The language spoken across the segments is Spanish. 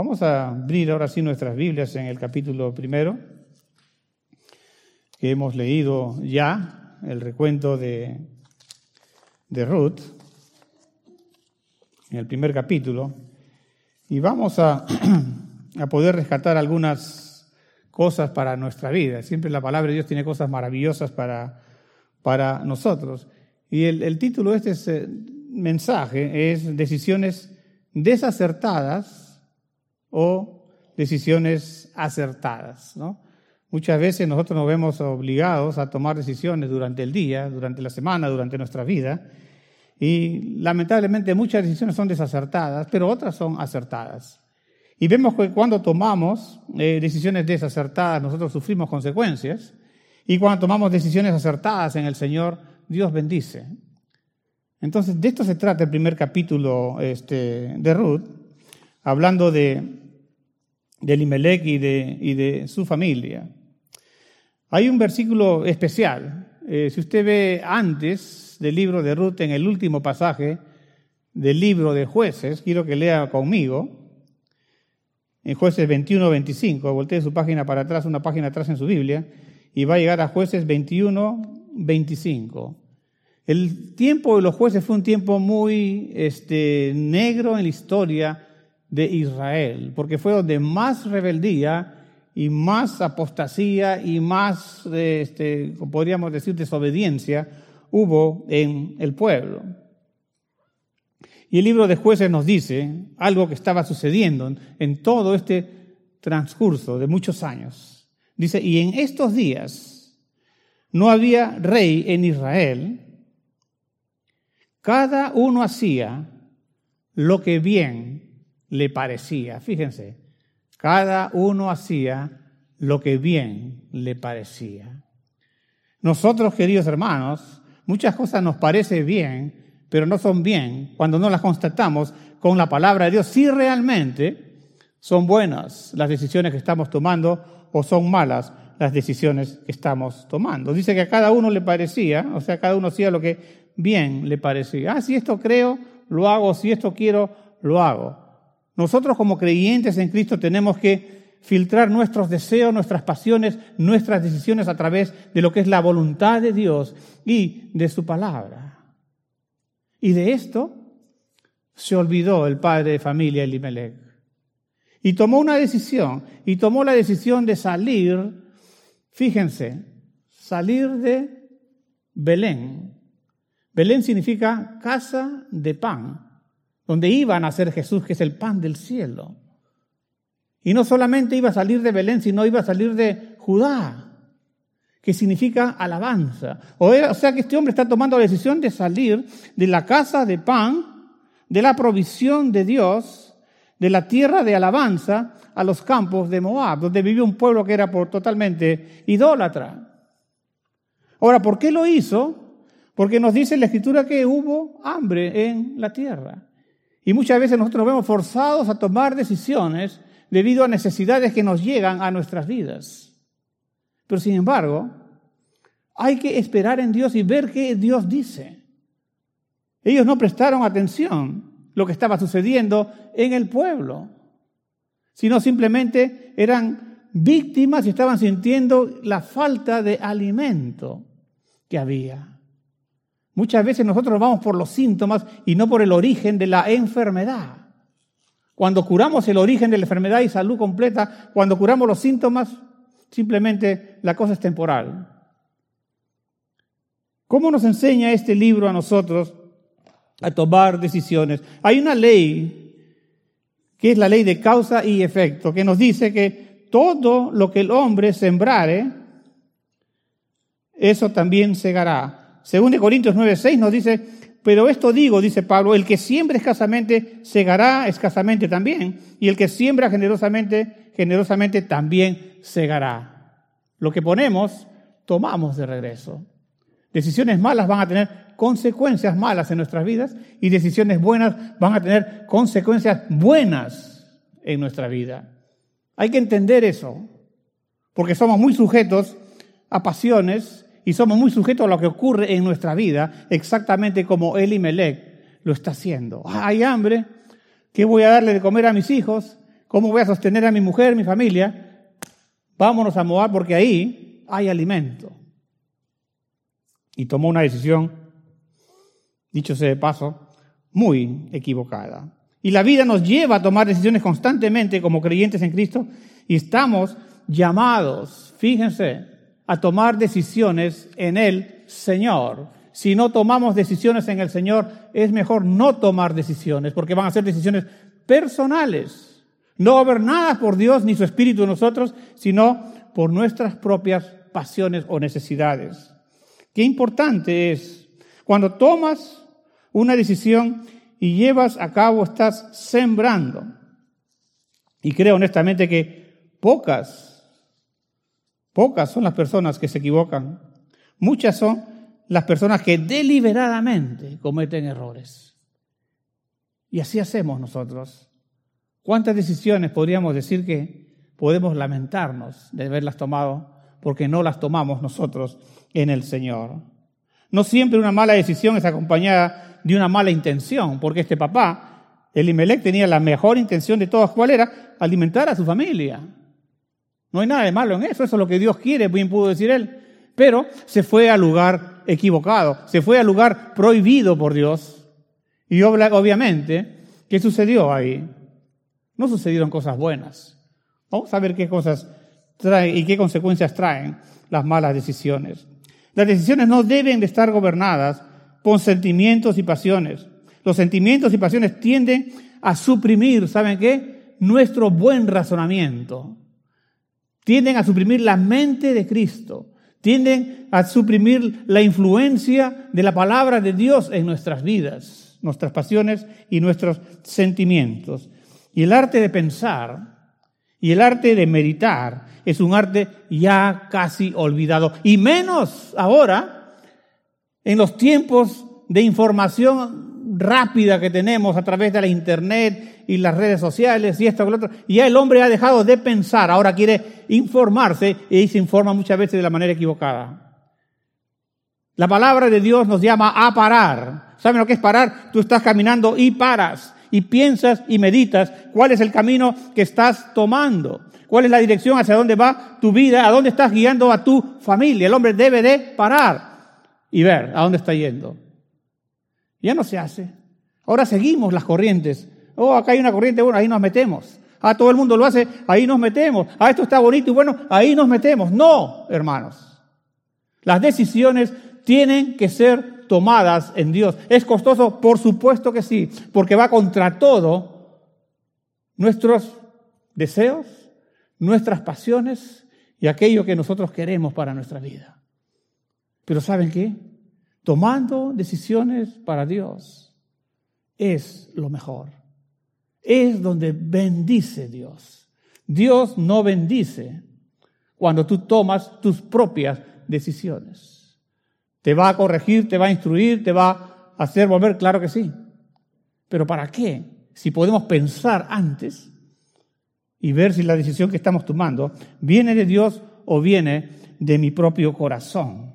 Vamos a abrir ahora sí nuestras Biblias en el capítulo 1, que hemos leído ya, el recuento de Ruth, en el primer capítulo, y vamos a poder rescatar algunas cosas para nuestra vida. Siempre la palabra de Dios tiene cosas maravillosas para nosotros. Y el título de este mensaje es Decisiones desacertadas o decisiones acertadas, ¿no? Muchas veces nosotros nos vemos obligados a tomar decisiones durante el día, durante la semana, durante nuestra vida, y lamentablemente muchas decisiones son desacertadas, pero otras son acertadas. Y vemos que cuando tomamos decisiones desacertadas, nosotros sufrimos consecuencias, y cuando tomamos decisiones acertadas en el Señor, Dios bendice. Entonces, de esto se trata el primer capítulo de Ruth, hablando de Elimelech y de su familia. Hay un versículo especial. Si usted ve antes del libro de Ruth, en el último pasaje del libro de Jueces, quiero que lea conmigo, en Jueces 21-25, voltee su página para atrás, una página atrás en su Biblia, y va a llegar a Jueces 21-25. El tiempo de los jueces fue un tiempo muy negro en la historia de Israel, porque fue donde más rebeldía y más apostasía y más, podríamos decir, desobediencia hubo en el pueblo. Y el libro de Jueces nos dice algo que estaba sucediendo en todo este transcurso de muchos años. Dice, y en estos días no había rey en Israel, cada uno hacía lo que bien le parecía. Fíjense, cada uno hacía lo que bien le parecía. Nosotros, queridos hermanos, muchas cosas nos parecen bien, pero no son bien cuando no las constatamos con la palabra de Dios. Si realmente son buenas las decisiones que estamos tomando o son malas las decisiones que estamos tomando. Dice que a cada uno le parecía, o sea, cada uno hacía lo que bien le parecía. Si esto creo, lo hago. Si esto quiero, lo hago. Nosotros como creyentes en Cristo tenemos que filtrar nuestros deseos, nuestras pasiones, nuestras decisiones a través de lo que es la voluntad de Dios y de su palabra. Y de esto se olvidó el padre de familia Elimelech. Y tomó una decisión, y tomó la decisión de salir, fíjense, salir de Belén. Belén significa casa de pan, donde iba a nacer Jesús, que es el pan del cielo. Y no solamente iba a salir de Belén, sino iba a salir de Judá, que significa alabanza. O sea que este hombre está tomando la decisión de salir de la casa de pan, de la provisión de Dios, de la tierra de alabanza, a los campos de Moab, donde vivía un pueblo que era totalmente idólatra. Ahora, ¿por qué lo hizo? Porque nos dice la Escritura que hubo hambre en la tierra. Y muchas veces nosotros nos vemos forzados a tomar decisiones debido a necesidades que nos llegan a nuestras vidas. Pero sin embargo, hay que esperar en Dios y ver qué Dios dice. Ellos no prestaron atención a lo que estaba sucediendo en el pueblo, sino simplemente eran víctimas y estaban sintiendo la falta de alimento que había. Muchas veces nosotros vamos por los síntomas y no por el origen de la enfermedad. Cuando curamos el origen de la enfermedad y salud completa, cuando curamos los síntomas, simplemente la cosa es temporal. ¿Cómo nos enseña este libro a nosotros a tomar decisiones? Hay una ley, que es la ley de causa y efecto, que nos dice que todo lo que el hombre sembrare, eso también segará. Según de Corintios 9:6 nos dice, pero esto digo, dice Pablo, el que siembra escasamente, segará escasamente también, y el que siembra generosamente, generosamente también segará. Lo que ponemos, tomamos de regreso. Decisiones malas van a tener consecuencias malas en nuestras vidas, y decisiones buenas van a tener consecuencias buenas en nuestra vida. Hay que entender eso, porque somos muy sujetos a pasiones, y somos muy sujetos a lo que ocurre en nuestra vida, exactamente como Elimelech lo está haciendo. Hay hambre, ¿qué voy a darle de comer a mis hijos? ¿Cómo voy a sostener a mi mujer, mi familia? Vámonos a Moab porque ahí hay alimento. Y tomó una decisión, dicho sea de paso, muy equivocada. Y la vida nos lleva a tomar decisiones constantemente como creyentes en Cristo y estamos llamados, fíjense, a tomar decisiones en el Señor. Si no tomamos decisiones en el Señor, es mejor no tomar decisiones, porque van a ser decisiones personales, no gobernadas por Dios ni su Espíritu en nosotros, sino por nuestras propias pasiones o necesidades. Qué importante es, cuando tomas una decisión y llevas a cabo, estás sembrando. Y creo honestamente que pocas son las personas que se equivocan. Muchas son las personas que deliberadamente cometen errores. Y así hacemos nosotros. ¿Cuántas decisiones podríamos decir que podemos lamentarnos de haberlas tomado porque no las tomamos nosotros en el Señor? No siempre una mala decisión es acompañada de una mala intención, porque este papá, Elimelec, tenía la mejor intención de todas. ¿Cuál era? Alimentar a su familia. No hay nada de malo en eso, eso es lo que Dios quiere, bien pudo decir él. Pero se fue al lugar equivocado, se fue al lugar prohibido por Dios. Y obviamente, ¿qué sucedió ahí? No sucedieron cosas buenas. Vamos a ver qué cosas traen y qué consecuencias traen las malas decisiones. Las decisiones no deben de estar gobernadas por sentimientos y pasiones. Los sentimientos y pasiones tienden a suprimir, ¿saben qué? Nuestro buen razonamiento. Tienden a suprimir la mente de Cristo. Tienden a suprimir la influencia de la palabra de Dios en nuestras vidas, nuestras pasiones y nuestros sentimientos. Y el arte de pensar y el arte de meditar es un arte ya casi olvidado. Y menos ahora, en los tiempos de información rápida que tenemos a través de la internet y las redes sociales y esto y lo otro. Y ya el hombre ha dejado de pensar, ahora quiere informarse y se informa muchas veces de la manera equivocada. La palabra de Dios nos llama a parar. ¿Saben lo que es parar? Tú estás caminando y paras y piensas y meditas cuál es el camino que estás tomando, cuál es la dirección hacia dónde va tu vida, a dónde estás guiando a tu familia. El hombre debe de parar y ver a dónde está yendo. Ya no se hace. Ahora seguimos las corrientes. Oh, acá hay una corriente, bueno, ahí nos metemos. Ah, todo el mundo lo hace, ahí nos metemos. Ah, esto está bonito y bueno, ahí nos metemos. No, hermanos. Las decisiones tienen que ser tomadas en Dios. ¿Es costoso? Por supuesto que sí, porque va contra todo nuestros deseos, nuestras pasiones y aquello que nosotros queremos para nuestra vida. Pero ¿saben qué? Tomando decisiones para Dios es lo mejor. Es donde bendice Dios. Dios no bendice cuando tú tomas tus propias decisiones. ¿Te va a corregir, te va a instruir, te va a hacer volver? Claro que sí. ¿Pero para qué? Si podemos pensar antes y ver si la decisión que estamos tomando viene de Dios o viene de mi propio corazón.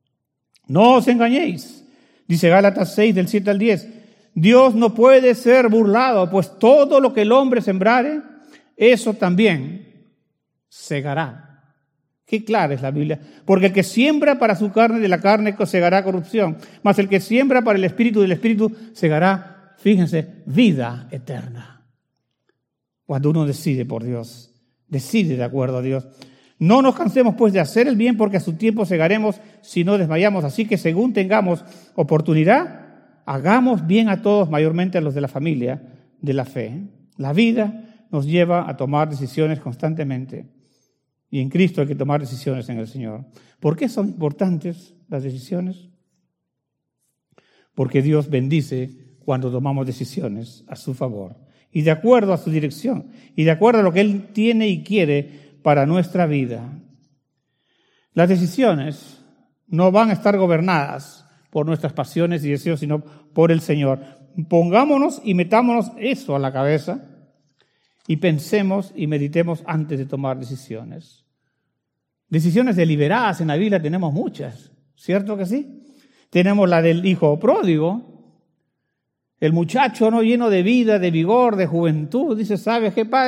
No os engañéis, dice Gálatas 6, del 7 al 10. Dios no puede ser burlado, pues todo lo que el hombre sembrare, eso también segará. Qué clara es la Biblia. Porque el que siembra para su carne, de la carne segará corrupción. Mas el que siembra para el Espíritu, del Espíritu segará, fíjense, vida eterna. Cuando uno decide por Dios, decide de acuerdo a Dios. No nos cansemos pues de hacer el bien, porque a su tiempo segaremos si no desmayamos. Así que según tengamos oportunidad, hagamos bien a todos, mayormente a los de la familia de la fe. La vida nos lleva a tomar decisiones constantemente. Y en Cristo hay que tomar decisiones en el Señor. ¿Por qué son importantes las decisiones? Porque Dios bendice cuando tomamos decisiones a su favor y de acuerdo a su dirección y de acuerdo a lo que Él tiene y quiere para nuestra vida. Las decisiones no van a estar gobernadas por nuestras pasiones y deseos, sino por el Señor. Pongámonos y metámonos eso a la cabeza y pensemos y meditemos antes de tomar decisiones. Decisiones deliberadas en la Biblia tenemos muchas, ¿cierto que sí? Tenemos la del hijo pródigo, el muchacho no lleno de vida, de vigor, de juventud. Dice, ¿sabes qué, padre?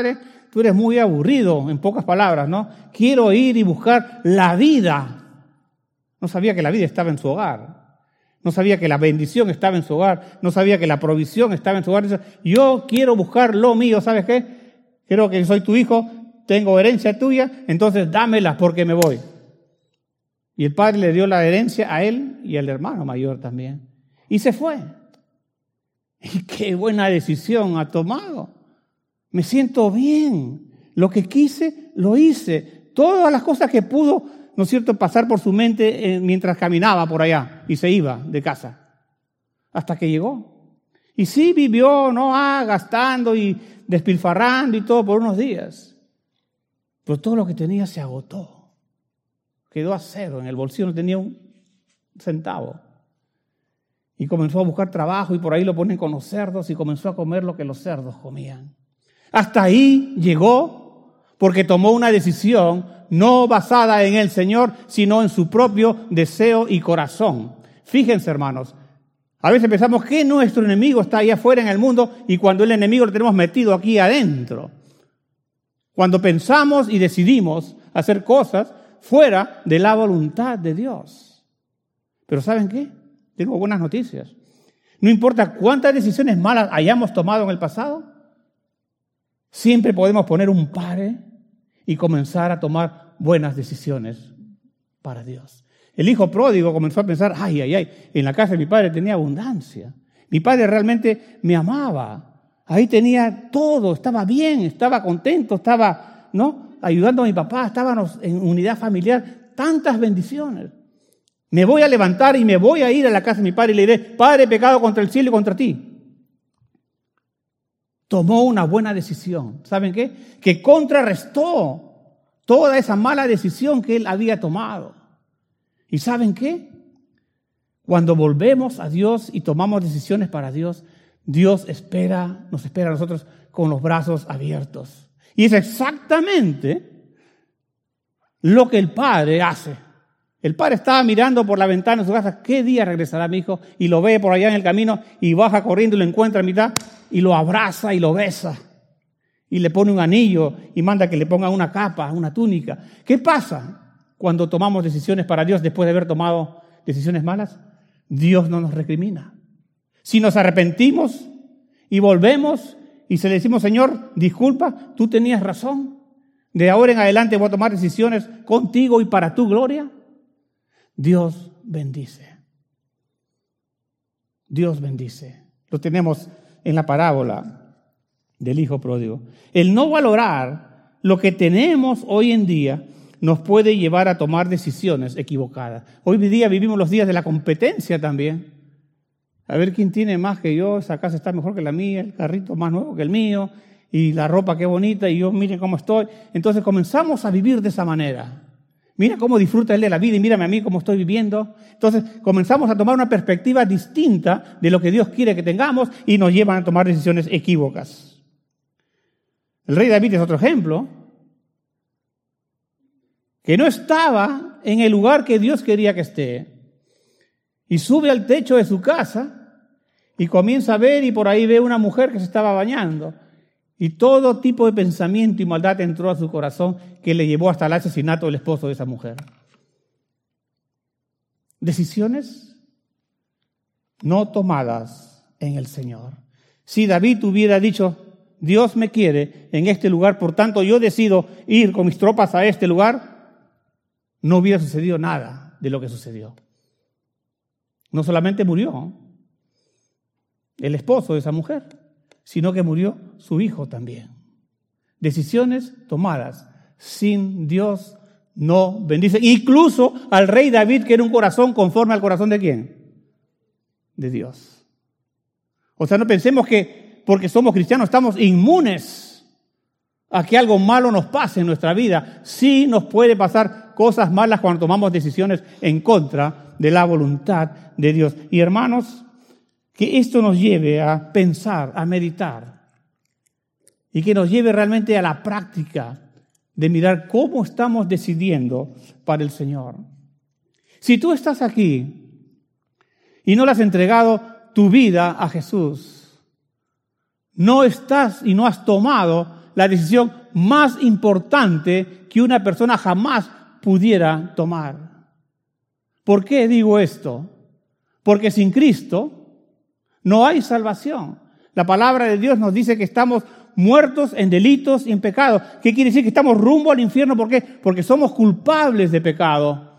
tú eres muy aburrido, en pocas palabras, ¿no? Quiero ir y buscar la vida. No sabía que la vida estaba en su hogar. No sabía que la bendición estaba en su hogar. No sabía que la provisión estaba en su hogar. Dice, yo quiero buscar lo mío, ¿sabes qué? Creo que soy tu hijo, tengo herencia tuya, entonces dámela porque me voy. Y el padre le dio la herencia a él y al hermano mayor también. Y se fue. Y qué buena decisión ha tomado. Me siento bien. Lo que quise, lo hice. Todas las cosas que pudo, ¿no es cierto?, pasar por su mente mientras caminaba por allá y se iba de casa. Hasta que llegó. Y sí vivió, ¿no? Gastando y despilfarrando y todo por unos días. Pero todo lo que tenía se agotó. Quedó a cero en el bolsillo, no tenía un centavo. Y comenzó a buscar trabajo y por ahí lo ponen con los cerdos y comenzó a comer lo que los cerdos comían. Hasta ahí llegó porque tomó una decisión no basada en el Señor, sino en su propio deseo y corazón. Fíjense, hermanos, a veces pensamos que nuestro enemigo está allá afuera en el mundo y cuando el enemigo lo tenemos metido aquí adentro. Cuando pensamos y decidimos hacer cosas fuera de la voluntad de Dios. Pero ¿saben qué? Tengo buenas noticias. No importa cuántas decisiones malas hayamos tomado en el pasado, siempre podemos poner un pare y comenzar a tomar buenas decisiones para Dios. El hijo pródigo comenzó a pensar, en la casa de mi padre tenía abundancia. Mi padre realmente me amaba. Ahí tenía todo, estaba bien, estaba contento, estaba, ¿no?, ayudando a mi papá, estábamos en unidad familiar, tantas bendiciones. Me voy a levantar y me voy a ir a la casa de mi padre y le diré, Padre, he pecado contra el cielo y contra ti. Tomó una buena decisión. ¿Saben qué? Que contrarrestó toda esa mala decisión que él había tomado. ¿Y saben qué? Cuando volvemos a Dios y tomamos decisiones para Dios, Dios nos espera a nosotros con los brazos abiertos. Y es exactamente lo que el padre hace. El padre estaba mirando por la ventana de su casa, ¿qué día regresará mi hijo? Y lo ve por allá en el camino y baja corriendo y lo encuentra a mitad y lo abraza y lo besa. Y le pone un anillo y manda que le ponga una capa, una túnica. ¿Qué pasa cuando tomamos decisiones para Dios después de haber tomado decisiones malas? Dios no nos recrimina. Si nos arrepentimos y volvemos y se le decimos, Señor, disculpa, tú tenías razón. De ahora en adelante voy a tomar decisiones contigo y para tu gloria. Dios bendice. Dios bendice. Lo tenemos en la parábola del hijo pródigo. El no valorar lo que tenemos hoy en día nos puede llevar a tomar decisiones equivocadas. Hoy día vivimos los días de la competencia también. A ver quién tiene más que yo, esa casa está mejor que la mía, el carrito más nuevo que el mío, y la ropa qué bonita, y yo miren cómo estoy. Entonces comenzamos a vivir de esa manera. Mira cómo disfruta él de la vida y mírame a mí cómo estoy viviendo. Entonces comenzamos a tomar una perspectiva distinta de lo que Dios quiere que tengamos y nos llevan a tomar decisiones equívocas. El rey David es otro ejemplo, que no estaba en el lugar que Dios quería que esté. Y sube al techo de su casa y comienza a ver y por ahí ve una mujer que se estaba bañando. Y todo tipo de pensamiento y maldad entró a su corazón que le llevó hasta el asesinato del esposo de esa mujer. Decisiones no tomadas en el Señor. Si David hubiera dicho, Dios me quiere en este lugar, por tanto yo decido ir con mis tropas a este lugar, no hubiera sucedido nada de lo que sucedió. No solamente murió el esposo de esa mujer, sino que murió su hijo también. Decisiones tomadas sin Dios no bendicen. Incluso al rey David, que era un corazón conforme al corazón ¿de quién? De Dios. O sea, no pensemos que porque somos cristianos estamos inmunes a que algo malo nos pase en nuestra vida. Sí nos puede pasar cosas malas cuando tomamos decisiones en contra de la voluntad de Dios. Y hermanos, que esto nos lleve a pensar, a meditar, y que nos lleve realmente a la práctica de mirar cómo estamos decidiendo para el Señor. Si tú estás aquí y no le has entregado tu vida a Jesús, no estás y no has tomado la decisión más importante que una persona jamás pudiera tomar. ¿Por qué digo esto? Porque sin Cristo no hay salvación. La palabra de Dios nos dice que estamos muertos en delitos y en pecados. ¿Qué quiere decir? Que estamos rumbo al infierno. ¿Por qué? Porque somos culpables de pecado.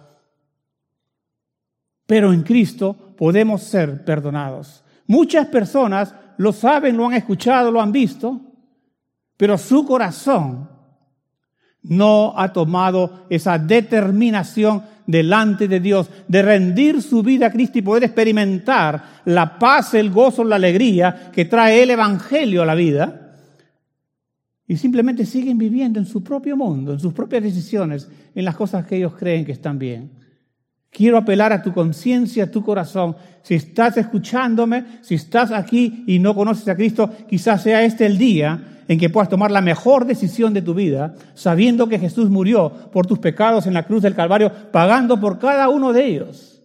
Pero en Cristo podemos ser perdonados. Muchas personas lo saben, lo han escuchado, lo han visto, pero su corazón no ha tomado esa determinación delante de Dios de rendir su vida a Cristo y poder experimentar la paz, el gozo, la alegría que trae el Evangelio a la vida. Y simplemente siguen viviendo en su propio mundo, en sus propias decisiones, en las cosas que ellos creen que están bien. Quiero apelar a tu conciencia, a tu corazón. Si estás escuchándome, si estás aquí y no conoces a Cristo, quizás sea este el día en que puedas tomar la mejor decisión de tu vida, sabiendo que Jesús murió por tus pecados en la cruz del Calvario, pagando por cada uno de ellos.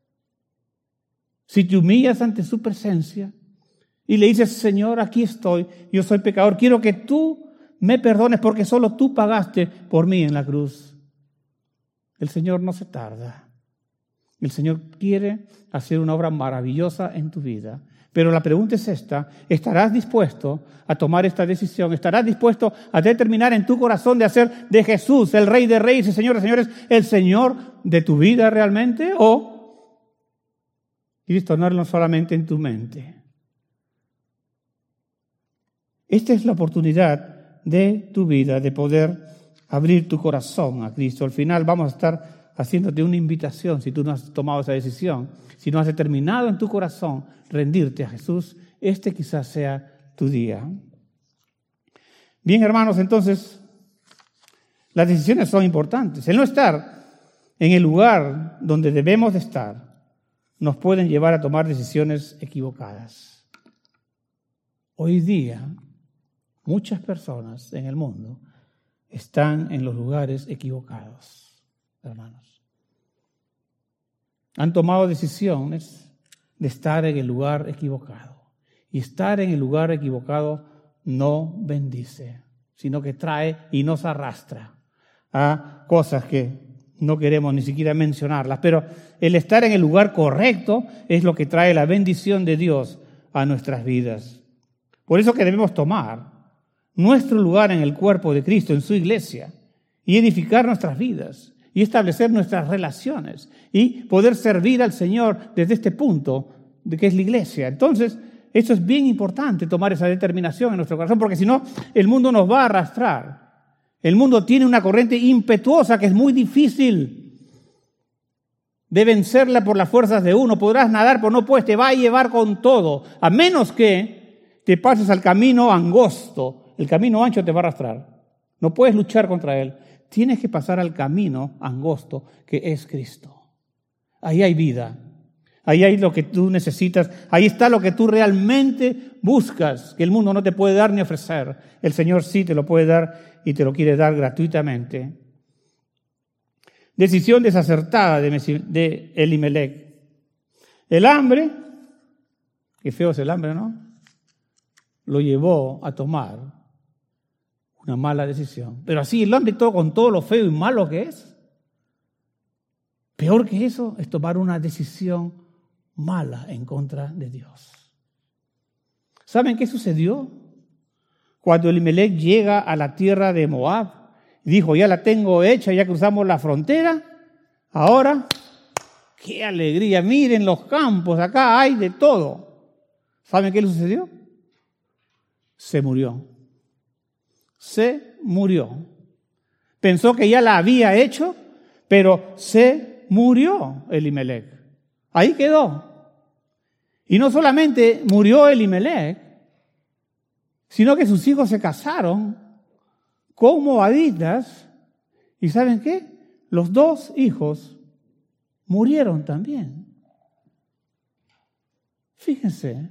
Si te humillas ante su presencia y le dices, Señor, aquí estoy, yo soy pecador, quiero que tú me perdones porque solo tú pagaste por mí en la cruz. El Señor no se tarda. El Señor quiere hacer una obra maravillosa en tu vida. Pero la pregunta es esta: ¿estarás dispuesto a tomar esta decisión? ¿Estarás dispuesto a determinar en tu corazón de hacer de Jesús el Rey de Reyes y Señor de Señores el Señor de tu vida realmente? ¿O quieres tenerlo solamente en tu mente? Esta es la oportunidad de tu vida de poder abrir tu corazón a Cristo. Al final vamos a estar haciéndote una invitación, si tú no has tomado esa decisión, si no has determinado en tu corazón rendirte a Jesús, este quizás sea tu día. Bien, hermanos, entonces, las decisiones son importantes. El no estar en el lugar donde debemos de estar nos pueden llevar a tomar decisiones equivocadas. Hoy día, muchas personas en el mundo están en los lugares equivocados, hermanos. Han tomado decisiones de estar en el lugar equivocado. Y estar en el lugar equivocado no bendice, sino que trae y nos arrastra a cosas que no queremos ni siquiera mencionarlas. Pero el estar en el lugar correcto es lo que trae la bendición de Dios a nuestras vidas. Por eso que debemos tomar nuestro lugar en el cuerpo de Cristo, en su iglesia, y edificar nuestras vidas, y establecer nuestras relaciones, y poder servir al Señor desde este punto, de que es la iglesia. Entonces, eso es bien importante, tomar esa determinación en nuestro corazón, porque si no, el mundo nos va a arrastrar. El mundo tiene una corriente impetuosa que es muy difícil de vencerla por las fuerzas de uno. Podrás nadar, pero no puedes, te va a llevar con todo, a menos que te pases al camino angosto. El camino ancho te va a arrastrar. No puedes luchar contra él. Tienes que pasar al camino angosto que es Cristo. Ahí hay vida. Ahí hay lo que tú necesitas. Ahí está lo que tú realmente buscas, que el mundo no te puede dar ni ofrecer. El Señor sí te lo puede dar y te lo quiere dar gratuitamente. Decisión desacertada de Elimelec. El hambre, qué feo es el hambre, ¿no? Lo llevó a tomar una mala decisión. Pero así el hambre todo con todo lo feo y malo que es. Peor que eso es tomar una decisión mala en contra de Dios. ¿Saben qué sucedió? Cuando Elimelec llega a la tierra de Moab, dijo, ya la tengo hecha, ya cruzamos la frontera, ahora, qué alegría, miren los campos, acá hay de todo. ¿Saben qué le sucedió? Se murió. Se murió. Pensó que ya la había hecho, pero se murió Elimelec. Ahí quedó. Y no solamente murió Elimelec, sino que sus hijos se casaron con moabitas. ¿Y saben qué? Los dos hijos murieron también. Fíjense.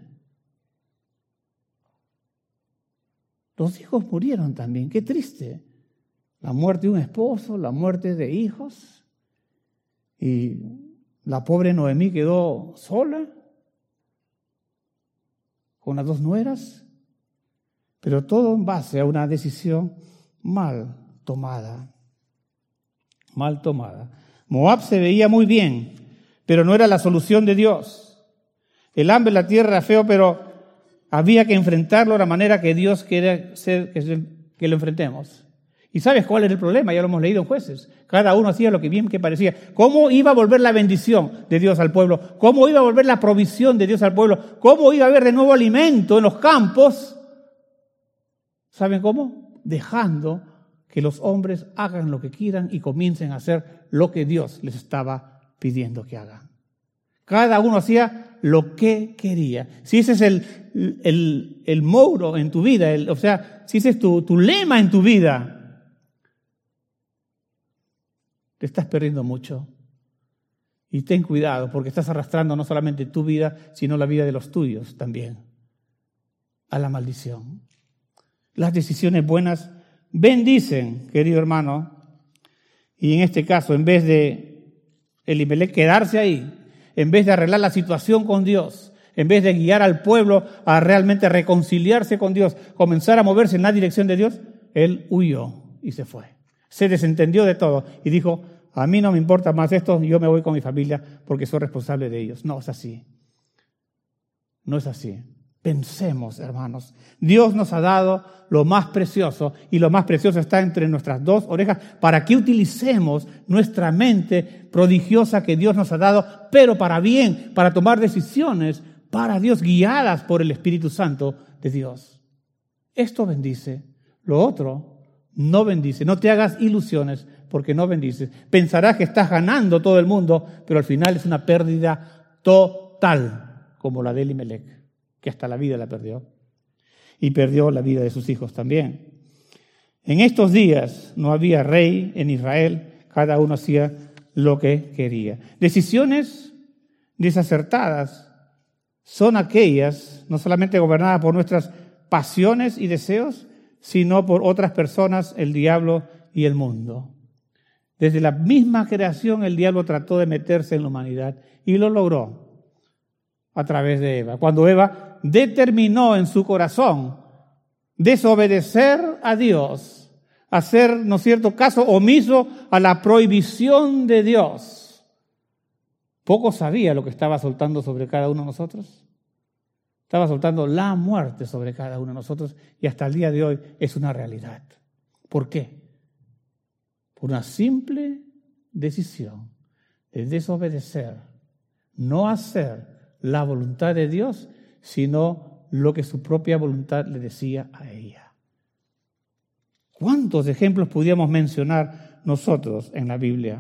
Los hijos murieron también. Qué triste. La muerte de un esposo, la muerte de hijos. Y la pobre Noemí quedó sola con las dos nueras. Pero todo en base a una decisión mal tomada. Mal tomada. Moab se veía muy bien, pero no era la solución de Dios. El hambre en la tierra era feo, pero había que enfrentarlo de la manera que Dios quiere que lo enfrentemos. ¿Y sabes cuál era el problema? Ya lo hemos leído en Jueces. Cada uno hacía lo que bien que parecía. ¿Cómo iba a volver la bendición de Dios al pueblo? ¿Cómo iba a volver la provisión de Dios al pueblo? ¿Cómo iba a haber de nuevo alimento en los campos? ¿Saben cómo? Dejando que los hombres hagan lo que quieran y comiencen a hacer lo que Dios les estaba pidiendo que hagan. Cada uno hacía lo que quería. Si ese es el moro en tu vida, si ese es tu lema en tu vida, te estás perdiendo mucho. Y ten cuidado, porque estás arrastrando no solamente tu vida, sino la vida de los tuyos también a la maldición. Las decisiones buenas bendicen, querido hermano, y en este caso, en vez de Elimelech quedarse ahí, en vez de arreglar la situación con Dios, en vez de guiar al pueblo a realmente reconciliarse con Dios, comenzar a moverse en la dirección de Dios, él huyó y se fue. Se desentendió de todo y dijo, a mí no me importa más esto, yo me voy con mi familia porque soy responsable de ellos. No es así. No es así. Pensemos, hermanos. Dios nos ha dado lo más precioso y lo más precioso está entre nuestras dos orejas para que utilicemos nuestra mente prodigiosa que Dios nos ha dado, pero para bien, para tomar decisiones para Dios, guiadas por el Espíritu Santo de Dios. Esto bendice. Lo otro no bendice. No te hagas ilusiones porque no bendices. Pensarás que estás ganando todo el mundo, pero al final es una pérdida total, como la de Elimelech, que hasta la vida la perdió. Y perdió la vida de sus hijos también. En estos días no había rey en Israel, cada uno hacía lo que quería. Decisiones desacertadas son aquellas, no solamente gobernadas por nuestras pasiones y deseos, sino por otras personas, el diablo y el mundo. Desde la misma creación el diablo trató de meterse en la humanidad y lo logró a través de Eva. Cuando Eva determinó en su corazón desobedecer a Dios, hacer, ¿no es cierto?, caso omiso a la prohibición de Dios, poco sabía lo que estaba soltando sobre cada uno de nosotros. Estaba soltando la muerte sobre cada uno de nosotros y hasta el día de hoy es una realidad. ¿Por qué? Por una simple decisión de desobedecer, no hacer la voluntad de Dios, sino lo que su propia voluntad le decía a ella. ¿Cuántos ejemplos pudiéramos mencionar nosotros en la Biblia?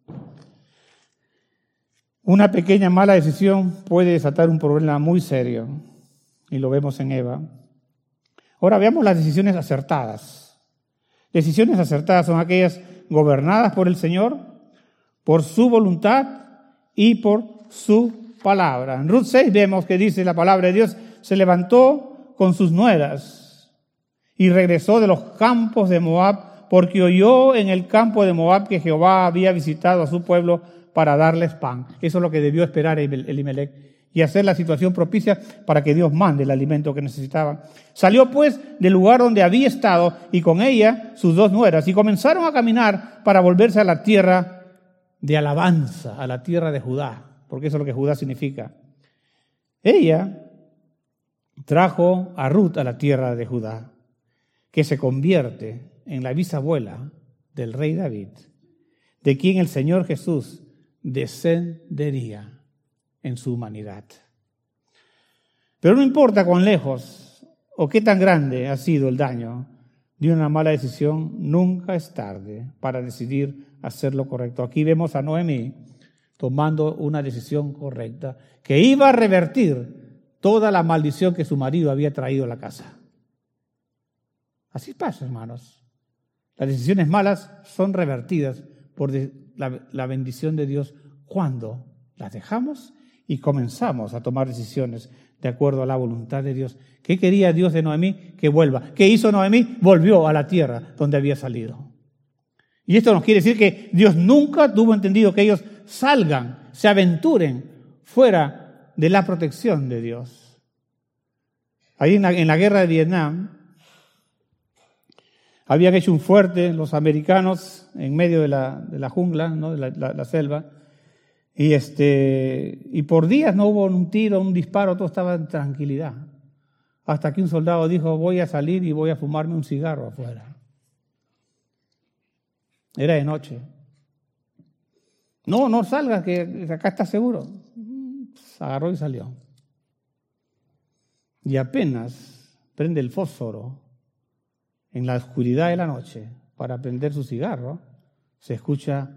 Una pequeña mala decisión puede desatar un problema muy serio, y lo vemos en Eva. Ahora veamos las decisiones acertadas. Decisiones acertadas son aquellas gobernadas por el Señor, por su voluntad y por su palabra. En Ruth 6 vemos que dice la palabra de Dios, se levantó con sus nueras y regresó de los campos de Moab, porque oyó en el campo de Moab que Jehová había visitado a su pueblo para darles pan. Eso es lo que debió esperar Elimelech y hacer la situación propicia para que Dios mande el alimento que necesitaban. Salió pues del lugar donde había estado y con ella sus dos nueras y comenzaron a caminar para volverse a la tierra de alabanza, a la tierra de Judá, porque eso es lo que Judá significa. Ella trajo a Ruth a la tierra de Judá, que se convierte en la bisabuela del rey David, de quien el Señor Jesús descendería en su humanidad. Pero no importa cuán lejos o qué tan grande ha sido el daño de una mala decisión, nunca es tarde para decidir hacer lo correcto. Aquí vemos a Noemí tomando una decisión correcta que iba a revertir toda la maldición que su marido había traído a la casa. Así pasa, hermanos. Las decisiones malas son revertidas por la bendición de Dios cuando las dejamos y comenzamos a tomar decisiones de acuerdo a la voluntad de Dios. ¿Qué quería Dios de Noemí? Que vuelva. ¿Qué hizo Noemí? Volvió a la tierra donde había salido. Y esto nos quiere decir que Dios nunca tuvo entendido que ellos salgan, se aventuren fuera de la protección de Dios. Ahí en la guerra de Vietnam Habían hecho un fuerte los americanos en medio de la jungla, ¿no? De la selva. Y por días no hubo un tiro, un disparo, todo estaba en tranquilidad. Hasta que un soldado dijo, voy a salir y voy a fumarme un cigarro afuera. Era de noche. No salgas, que acá estás seguro. Se agarró y salió. Y apenas prende el fósforo en la oscuridad de la noche para prender su cigarro, se escucha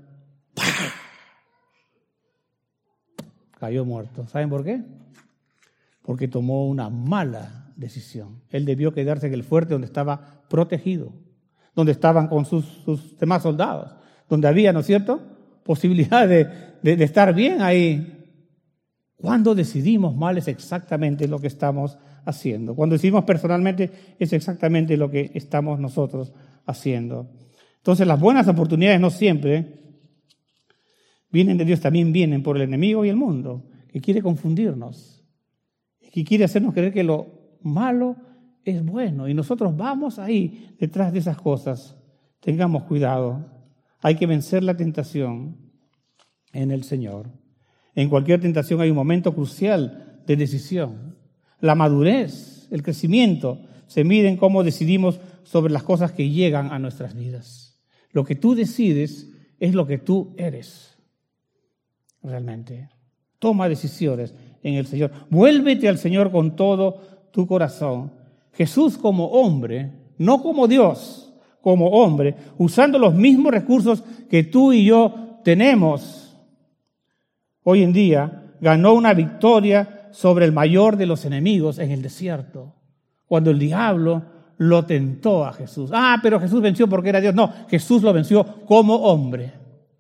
cayó muerto. ¿Saben por qué? Porque tomó una mala decisión. Él debió quedarse en el fuerte donde estaba protegido, donde estaban con sus demás soldados, donde había, ¿no es cierto?, posibilidad de estar bien ahí. Cuando decidimos mal es exactamente lo que estamos haciendo. Cuando decidimos personalmente es exactamente lo que estamos nosotros haciendo. Entonces las buenas oportunidades no siempre vienen de Dios, también vienen por el enemigo y el mundo, que quiere confundirnos, que quiere hacernos creer que lo malo es bueno. Y nosotros vamos ahí detrás de esas cosas. Tengamos cuidado. Hay que vencer la tentación en el Señor. En cualquier tentación hay un momento crucial de decisión. La madurez, el crecimiento, se mide en cómo decidimos sobre las cosas que llegan a nuestras vidas. Lo que tú decides es lo que tú eres. Realmente. Toma decisiones en el Señor. Vuélvete al Señor con todo tu corazón. Jesús como hombre, no como Dios, como hombre, usando los mismos recursos que tú y yo tenemos, hoy en día ganó una victoria sobre el mayor de los enemigos en el desierto, cuando el diablo lo tentó a Jesús. Pero Jesús venció porque era Dios. No, Jesús lo venció como hombre.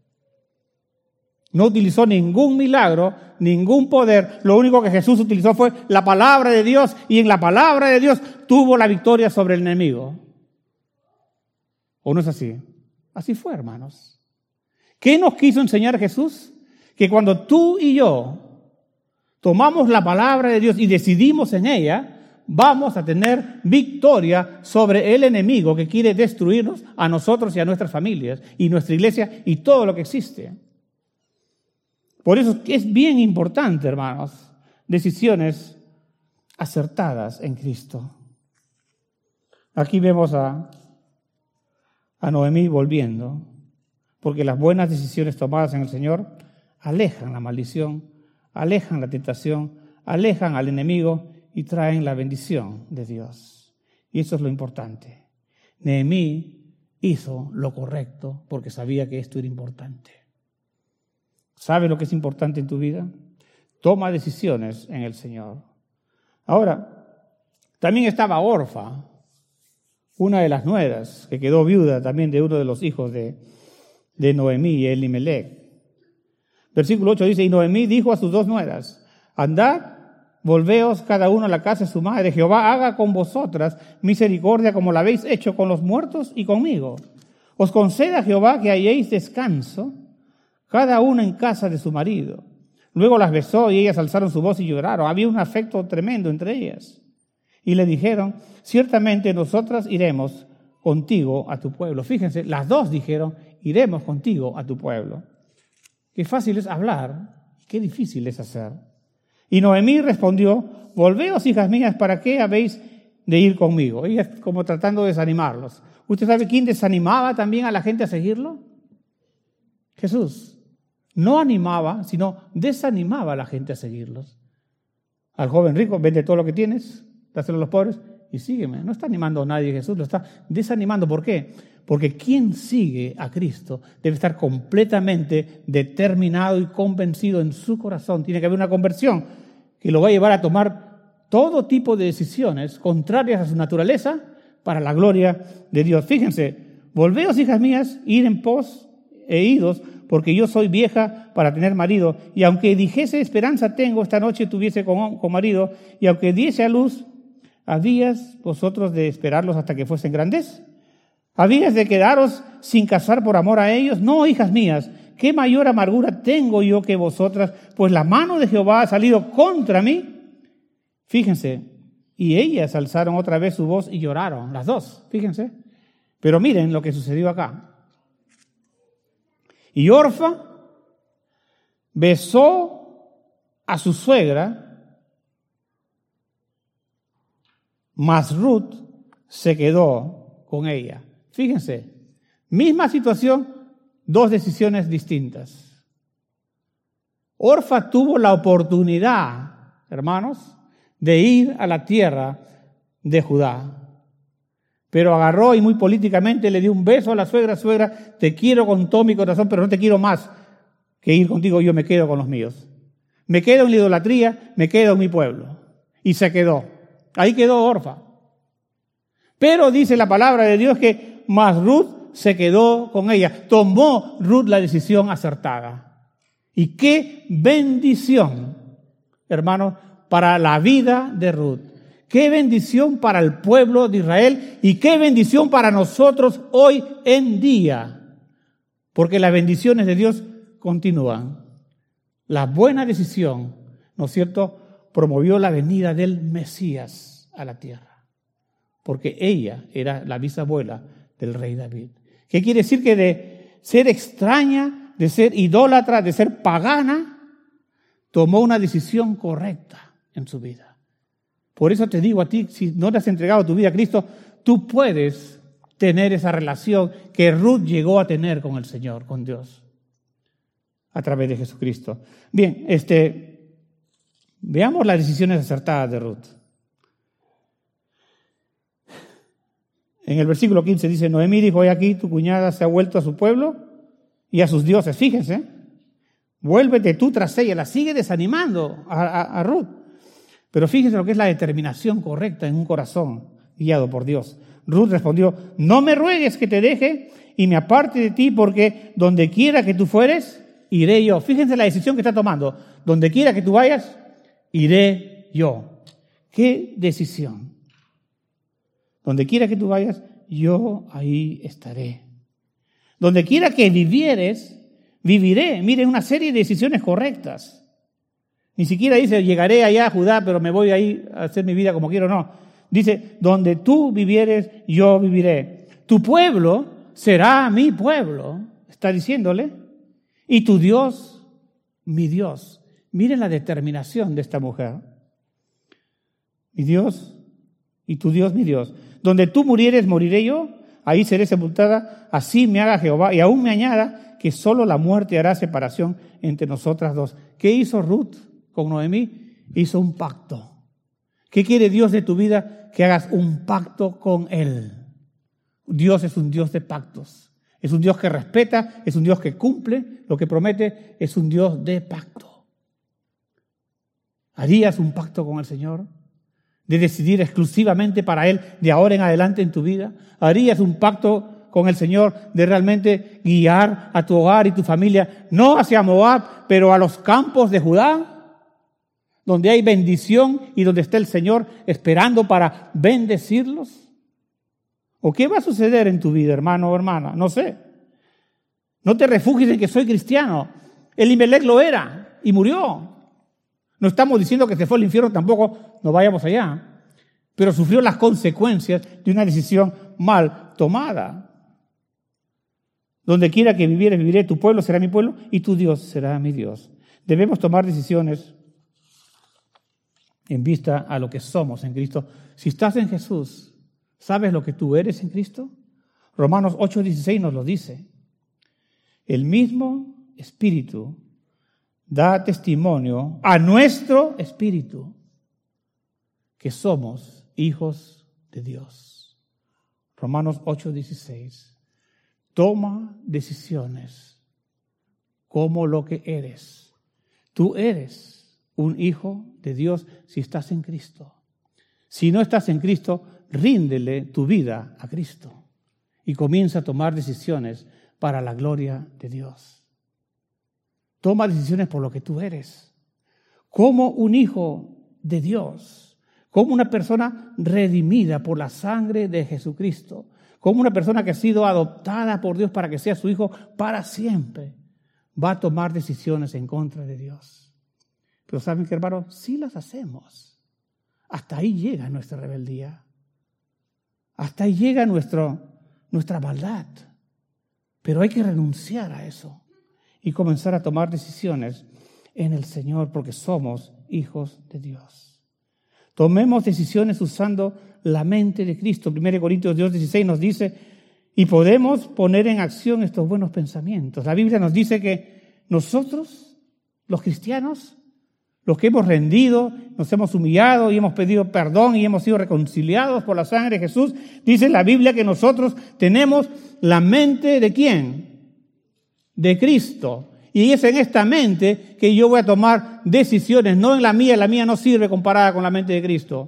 No utilizó ningún milagro, ningún poder. Lo único que Jesús utilizó fue la palabra de Dios, y en la palabra de Dios tuvo la victoria sobre el enemigo. ¿O no es así? Así fue, hermanos. ¿Qué nos quiso enseñar Jesús? Que cuando tú y yo tomamos la palabra de Dios y decidimos en ella, vamos a tener victoria sobre el enemigo que quiere destruirnos a nosotros y a nuestras familias y nuestra iglesia y todo lo que existe. Por eso es bien importante, hermanos, decisiones acertadas en Cristo. Aquí vemos a Noemí volviendo, porque las buenas decisiones tomadas en el Señor alejan la maldición, alejan la tentación, alejan al enemigo y traen la bendición de Dios. Y eso es lo importante. Noemí hizo lo correcto porque sabía que esto era importante. ¿Sabes lo que es importante en tu vida? Toma decisiones en el Señor. Ahora, también estaba Orfa, una de las nueras, que quedó viuda también de uno de los hijos de Noemí, Elimelech. Versículo 8 dice, y Noemí dijo a sus dos nueras, andad, volveos cada uno a la casa de su madre, Jehová haga con vosotras misericordia como la habéis hecho con los muertos y conmigo. Os conceda Jehová que halléis descanso, cada una en casa de su marido. Luego las besó y ellas alzaron su voz y lloraron. Había un afecto tremendo entre ellas. Y le dijeron, ciertamente nosotras iremos contigo a tu pueblo. Fíjense, las dos dijeron, iremos contigo a tu pueblo. Qué fácil es hablar, qué difícil es hacer. Y Noemí respondió, volveos, hijas mías, ¿para qué habéis de ir conmigo? Ella como tratando de desanimarlos. ¿Usted sabe quién desanimaba también a la gente a seguirlo? Jesús. No animaba, sino desanimaba a la gente a seguirlos. Al joven rico, vende todo lo que tienes, dáselo a los pobres y sígueme. No está animando a nadie Jesús, lo está desanimando. ¿Por qué? Porque quien sigue a Cristo debe estar completamente determinado y convencido en su corazón. Tiene que haber una conversión que lo va a llevar a tomar todo tipo de decisiones contrarias a su naturaleza para la gloria de Dios. Fíjense, volveos, hijas mías, ir en pos e idos, porque yo soy vieja para tener marido, y aunque dijese esperanza tengo, esta noche tuviese con marido, y aunque diese a luz, ¿habías vosotros de esperarlos hasta que fuesen grandes? ¿Habías de quedaros sin casar por amor a ellos? No, hijas mías, ¿qué mayor amargura tengo yo que vosotras? Pues la mano de Jehová ha salido contra mí. Fíjense, y ellas alzaron otra vez su voz y lloraron, las dos, fíjense. Pero miren lo que sucedió acá. Y Orfa besó a su suegra, mas Ruth se quedó con ella. Fíjense, misma situación, dos decisiones distintas. Orfa tuvo la oportunidad, hermanos, de ir a la tierra de Judá. Pero agarró y muy políticamente le dio un beso a la suegra. Suegra, te quiero con todo mi corazón, pero no te quiero más que ir contigo, yo me quedo con los míos. Me quedo en la idolatría, me quedo en mi pueblo. Y se quedó. Ahí quedó Orfa. Pero dice la palabra de Dios que más Ruth se quedó con ella. Tomó Ruth la decisión acertada. Y qué bendición, hermanos, para la vida de Ruth. Qué bendición para el pueblo de Israel y qué bendición para nosotros hoy en día. Porque las bendiciones de Dios continúan. La buena decisión, ¿no es cierto?, promovió la venida del Mesías a la tierra. Porque ella era la bisabuela del rey David. ¿Qué quiere decir? Que de ser extraña, de ser idólatra, de ser pagana, tomó una decisión correcta en su vida. Por eso te digo a ti, si no te has entregado tu vida a Cristo, tú puedes tener esa relación que Ruth llegó a tener con el Señor, con Dios, a través de Jesucristo. Bien, veamos las decisiones acertadas de Ruth. En el versículo 15 dice, Noemí dijo, he aquí tu cuñada se ha vuelto a su pueblo y a sus dioses. Fíjense, vuélvete tú tras ella, la sigue desanimando a Ruth. Pero fíjense lo que es la determinación correcta en un corazón guiado por Dios. Ruth respondió, no me ruegues que te deje y me aparte de ti, porque donde quiera que tú fueres, iré yo. Fíjense la decisión que está tomando. Donde quiera que tú vayas, iré yo. ¿Qué decisión? Donde quiera que tú vayas, yo ahí estaré. Donde quiera que vivieres, viviré. Miren, una serie de decisiones correctas. Ni siquiera dice, llegaré allá a Judá, pero me voy ahí a hacer mi vida como quiero. No. Dice, donde tú vivieres, yo viviré. Tu pueblo será mi pueblo, está diciéndole. Y tu Dios, mi Dios. Miren la determinación de esta mujer. Mi Dios y tu Dios, mi Dios. Donde tú murieres, moriré yo. Ahí seré sepultada. Así me haga Jehová. Y aún me añada que solo la muerte hará separación entre nosotras dos. ¿Qué hizo Ruth con Noemí? Hizo un pacto. ¿Qué quiere Dios de tu vida? Que hagas un pacto con Él. Dios es un Dios de pactos. Es un Dios que respeta, es un Dios que cumple lo que promete, es un Dios de pacto. ¿Harías un pacto con el Señor? De decidir exclusivamente para Él de ahora en adelante en tu vida. ¿Harías un pacto con el Señor de realmente guiar a tu hogar y tu familia, no hacia Moab, pero a los campos de Judá, donde hay bendición y donde está el Señor esperando para bendecirlos? ¿O qué va a suceder en tu vida, hermano o hermana? No sé. No te refugies en que soy cristiano. Elimelec lo era y murió. No estamos diciendo que se fue al infierno, tampoco nos vayamos allá. Pero sufrió las consecuencias de una decisión mal tomada. Donde quiera que vivieres, viviré. Tu pueblo será mi pueblo y tu Dios será mi Dios. Debemos tomar decisiones en vista a lo que somos en Cristo. Si estás en Jesús, ¿sabes lo que tú eres en Cristo? Romanos 8:16 nos lo dice. El mismo Espíritu da testimonio a nuestro espíritu que somos hijos de Dios. Romanos 8:16. Toma decisiones como lo que eres. Tú eres un hijo de Dios si estás en Cristo. Si no estás en Cristo, ríndele tu vida a Cristo y comienza a tomar decisiones para la gloria de Dios. Toma decisiones por lo que tú eres. Como un hijo de Dios, como una persona redimida por la sangre de Jesucristo, como una persona que ha sido adoptada por Dios para que sea su hijo para siempre, va a tomar decisiones en contra de Dios. Pero ¿saben qué, hermanos? Sí las hacemos. Hasta ahí llega nuestra rebeldía. Hasta ahí llega nuestro nuestra maldad. Pero hay que renunciar a eso y comenzar a tomar decisiones en el Señor porque somos hijos de Dios. Tomemos decisiones usando la mente de Cristo. 1 Corintios 2:16 nos dice, y podemos poner en acción estos buenos pensamientos. La Biblia nos dice que nosotros, los cristianos, los que hemos rendido, nos hemos humillado y hemos pedido perdón y hemos sido reconciliados por la sangre de Jesús, dice la Biblia que nosotros tenemos la mente ¿de quién? De Cristo. Y es en esta mente que yo voy a tomar decisiones, no en la mía no sirve comparada con la mente de Cristo.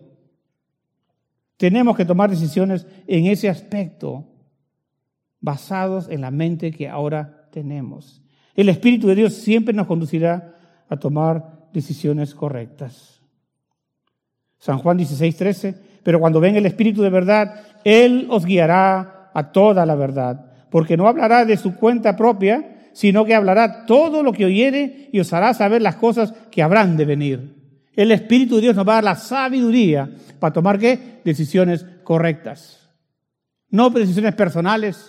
Tenemos que tomar decisiones en ese aspecto, basados en la mente que ahora tenemos. El Espíritu de Dios siempre nos conducirá a tomar decisiones correctas. San Juan 16:13, pero cuando venga el Espíritu de verdad, Él os guiará a toda la verdad, porque no hablará de su cuenta propia, sino que hablará todo lo que oyere y os hará saber las cosas que habrán de venir. El Espíritu de Dios nos va a dar la sabiduría para tomar ¿qué? Decisiones correctas. No decisiones personales,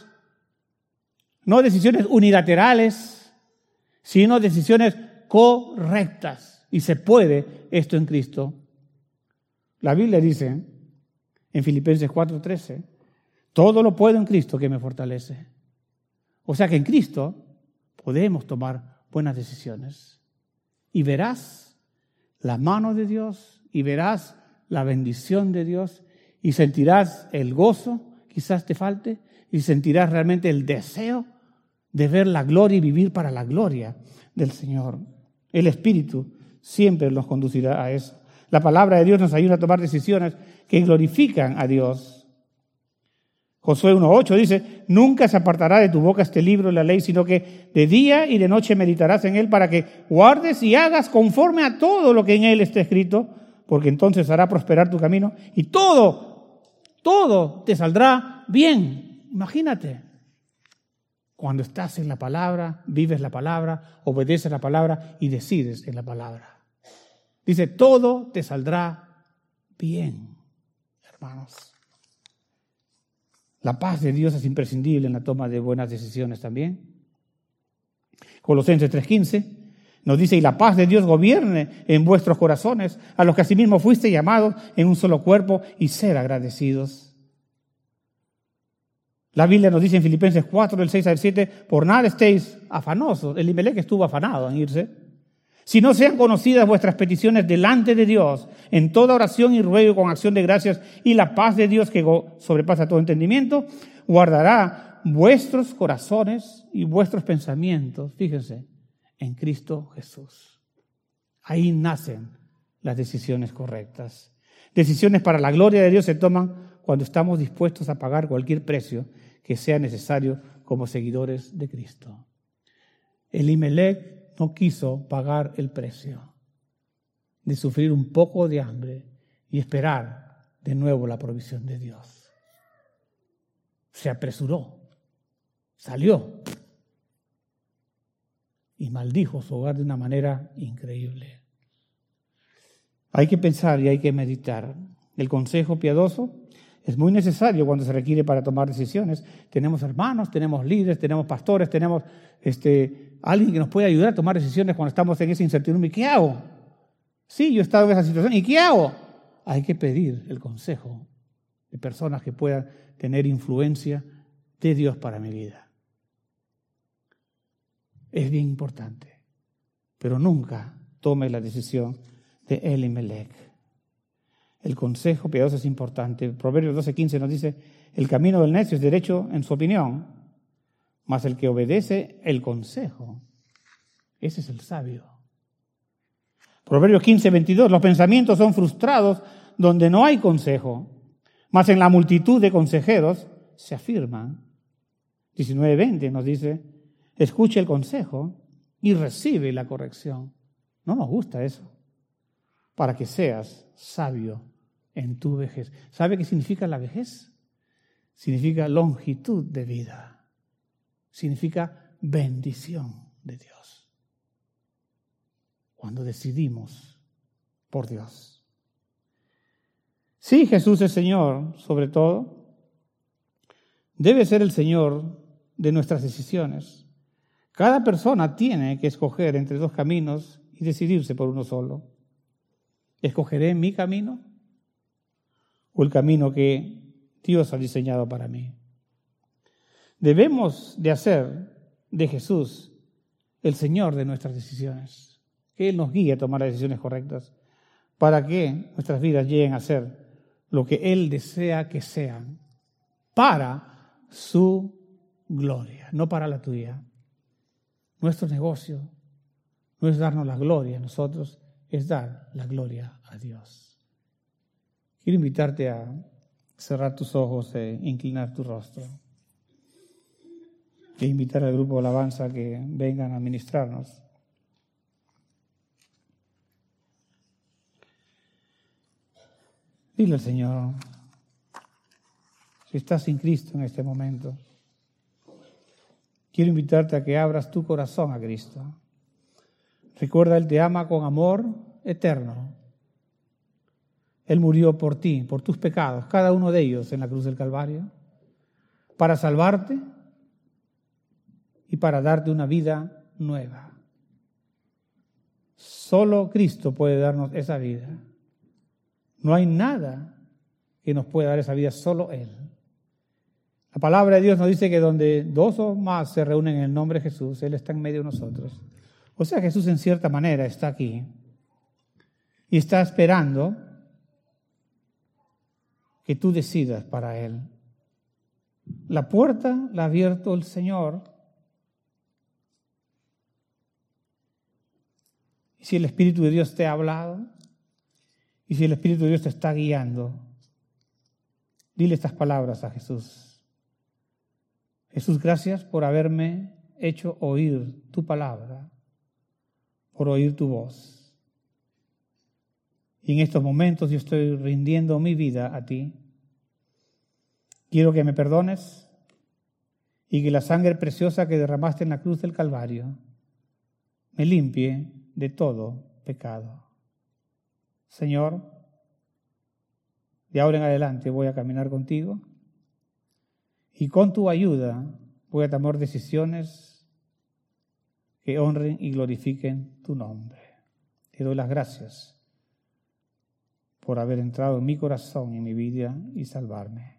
no decisiones unilaterales, sino decisiones correctas. Y se puede esto en Cristo. La Biblia dice en Filipenses 4:13, todo lo puedo en Cristo que me fortalece. O sea que en Cristo podemos tomar buenas decisiones. Y verás la mano de Dios, y verás la bendición de Dios, y sentirás el gozo, quizás te falte, y sentirás realmente el deseo de ver la gloria y vivir para la gloria del Señor. El Espíritu siempre nos conducirá a eso. La palabra de Dios nos ayuda a tomar decisiones que glorifican a Dios. Josué 1:8 dice, nunca se apartará de tu boca este libro de la ley, sino que de día y de noche meditarás en él para que guardes y hagas conforme a todo lo que en él está escrito, porque entonces hará prosperar tu camino y todo te saldrá bien. Imagínate, cuando estás en la palabra, vives la palabra, obedeces la palabra y decides en la palabra. Dice, todo te saldrá bien, hermanos. La paz de Dios es imprescindible en la toma de buenas decisiones también. Colosenses 3:15 nos dice, y la paz de Dios gobierne en vuestros corazones, a los que asimismo fuiste llamados en un solo cuerpo, y ser agradecidos. La Biblia nos dice en Filipenses 4, del 6 al 7, por nada estéis afanosos. Elimelec estuvo afanado en irse. Si no sean conocidas vuestras peticiones delante de Dios, en toda oración y ruego con acción de gracias, y la paz de Dios que sobrepasa todo entendimiento, guardará vuestros corazones y vuestros pensamientos, fíjense, en Cristo Jesús. Ahí nacen las decisiones correctas. Decisiones para la gloria de Dios se toman cuando estamos dispuestos a pagar cualquier precio que sea necesario como seguidores de Cristo. Elimelec no quiso pagar el precio de sufrir un poco de hambre y esperar de nuevo la provisión de Dios. Se apresuró, salió y maldijo su hogar de una manera increíble. Hay que pensar y hay que meditar. El consejo piadoso es muy necesario cuando se requiere para tomar decisiones. Tenemos hermanos, tenemos líderes, tenemos pastores, tenemos alguien que nos puede ayudar a tomar decisiones cuando estamos en esa incertidumbre. ¿Y qué hago? Sí, yo he estado en esa situación. ¿Y qué hago? Hay que pedir el consejo de personas que puedan tener influencia de Dios para mi vida. Es bien importante. Pero nunca tome la decisión de Elimelec. El consejo piadoso es importante. Proverbios 12:15 nos dice, el camino del necio es derecho en su opinión, mas el que obedece el consejo, ese es el sabio. Proverbios 15:22, los pensamientos son frustrados donde no hay consejo, mas en la multitud de consejeros se afirman. 19:20 nos dice, escuche el consejo y recibe la corrección. No nos gusta eso. Para que seas sabio en tu vejez. ¿Sabe qué significa la vejez? Significa longitud de vida. Significa bendición de Dios. Cuando decidimos por Dios. Sí, Jesús es Señor, sobre todo, debe ser el Señor de nuestras decisiones. Cada persona tiene que escoger entre dos caminos y decidirse por uno solo. ¿Escogeré mi camino o el camino que Dios ha diseñado para mí? Debemos de hacer de Jesús el Señor de nuestras decisiones, que Él nos guíe a tomar las decisiones correctas para que nuestras vidas lleguen a ser lo que Él desea que sean, para su gloria, no para la tuya. Nuestro negocio no es darnos la gloria a nosotros, es dar la gloria a Dios. Quiero invitarte a cerrar tus ojos e inclinar tu rostro. E invitar al grupo de alabanza que vengan a ministrarnos. Dile al Señor, si estás sin Cristo en este momento, quiero invitarte a que abras tu corazón a Cristo. Recuerda, Él te ama con amor eterno. Él murió por ti, por tus pecados, cada uno de ellos en la cruz del Calvario, para salvarte y para darte una vida nueva. Solo Cristo puede darnos esa vida. No hay nada que nos pueda dar esa vida, solo Él. La palabra de Dios nos dice que donde dos o más se reúnen en el nombre de Jesús, Él está en medio de nosotros. O sea, Jesús en cierta manera está aquí y está esperando que tú decidas para Él. La puerta la ha abierto el Señor. Y si el Espíritu de Dios te ha hablado, y si el Espíritu de Dios te está guiando, dile estas palabras a Jesús. Jesús, gracias por haberme hecho oír tu palabra, por oír tu voz. Y en estos momentos yo estoy rindiendo mi vida a ti. Quiero que me perdones y que la sangre preciosa que derramaste en la cruz del Calvario me limpie de todo pecado. Señor, de ahora en adelante voy a caminar contigo y con tu ayuda voy a tomar decisiones que honren y glorifiquen tu nombre. Te doy las gracias por haber entrado en mi corazón y en mi vida y salvarme.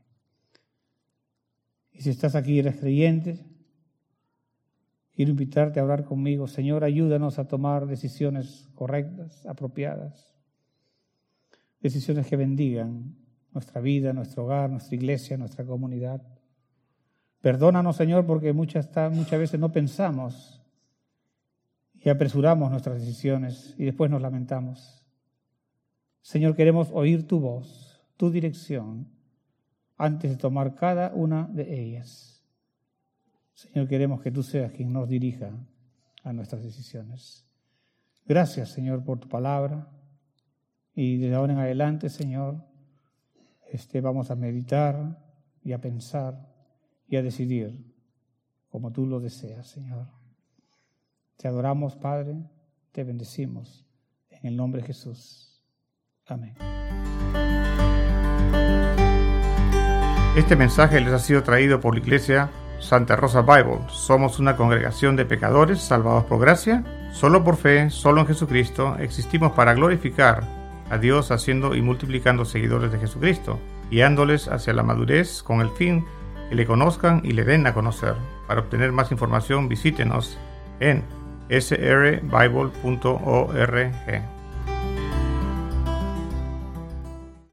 Y si estás aquí y eres creyente, quiero invitarte a orar conmigo. Señor, ayúdanos a tomar decisiones correctas, apropiadas. Decisiones que bendigan nuestra vida, nuestro hogar, nuestra iglesia, nuestra comunidad. Perdónanos, Señor, porque muchas veces no pensamos y apresuramos nuestras decisiones y después nos lamentamos. Señor, queremos oír tu voz, tu dirección, antes de tomar cada una de ellas. Señor, queremos que tú seas quien nos dirija a nuestras decisiones. Gracias, Señor, por tu palabra. Y desde ahora en adelante, Señor, vamos a meditar y a pensar y a decidir como tú lo deseas, Señor. Te adoramos, Padre, te bendecimos en el nombre de Jesús. Amén. Este mensaje les ha sido traído por la Iglesia Santa Rosa Bible. Somos una congregación de pecadores salvados por gracia, solo por fe, solo en Jesucristo. Existimos para glorificar a Dios haciendo y multiplicando seguidores de Jesucristo, guiándoles hacia la madurez con el fin que le conozcan y le den a conocer. Para obtener más información, visítenos en srbible.org.